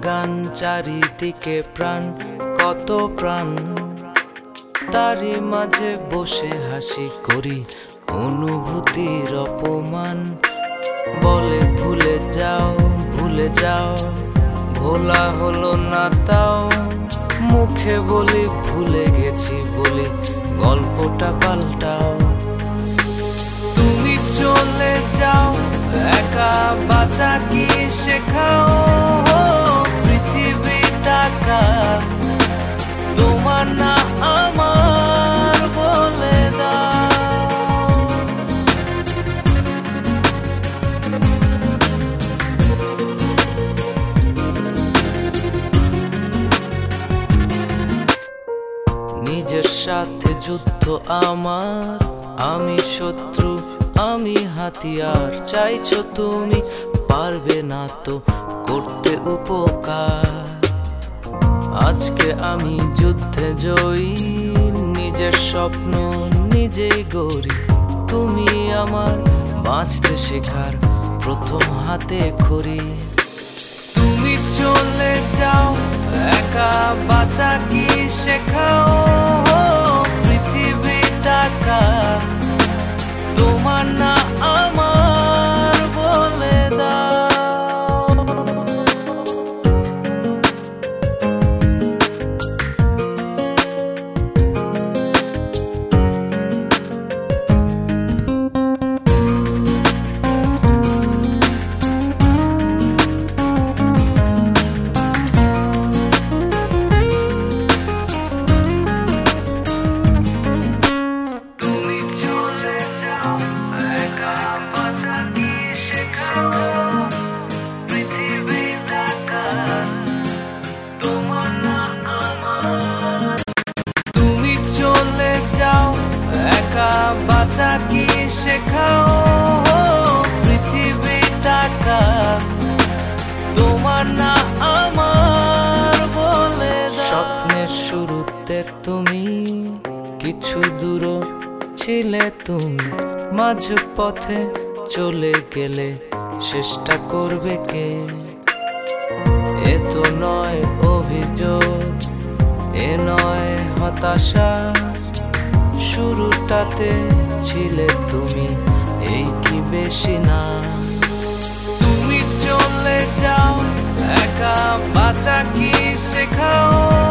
গান, চারিদিকে প্রাণ, কত প্রাণ, তারই মাঝে বসে হাসি করি অনুভূতির অপমান। বলে ভুলে যাও, ভুলে যাও, ভোলা হলো না তাও। মুখে বলি ভুলে গেছি বলি, গল্পটা পাল্টাও। তুমি চলে যাও, একা বাঁচা কি শেখাও। পৃথিবীটা কার, তোমার না আমার, বলে দাও। নিজের সাথে যুদ্ধ আমার, আমি শত্রু, আমি হাতিয়ার। চাইছো তুমি, পারবে না তো করতে উপকার। আজকে আমি যুদ্ধে জয়ী, নিজের স্বপ্ন নিজেই গড়ি। তুমি আমার বাঁচতে শেখার প্রথম হাতে খড়ি। তুমি চলে যাও, একা বাঁচা কি শেখাও। পৃথিবীটা কার, তোমার না আমার, বলে দাও। বাঁচা কি শেখাও। পৃথিবীটা কার, তোমার না আমার, বলে দাও। স্বপ্নের শুরুতে তুমি, কিছু দূর ছিলে তুমি। মাঝ পথে চলে গেলে চেষ্টা করবে কে। এ তো নয় অভিযোগ, এ নয় হতাশা। শুরুটাতে ছিলে তুমি, এই কি বেশি না। তুমি চলে যাও, একা বাঁচা কি শেখাও।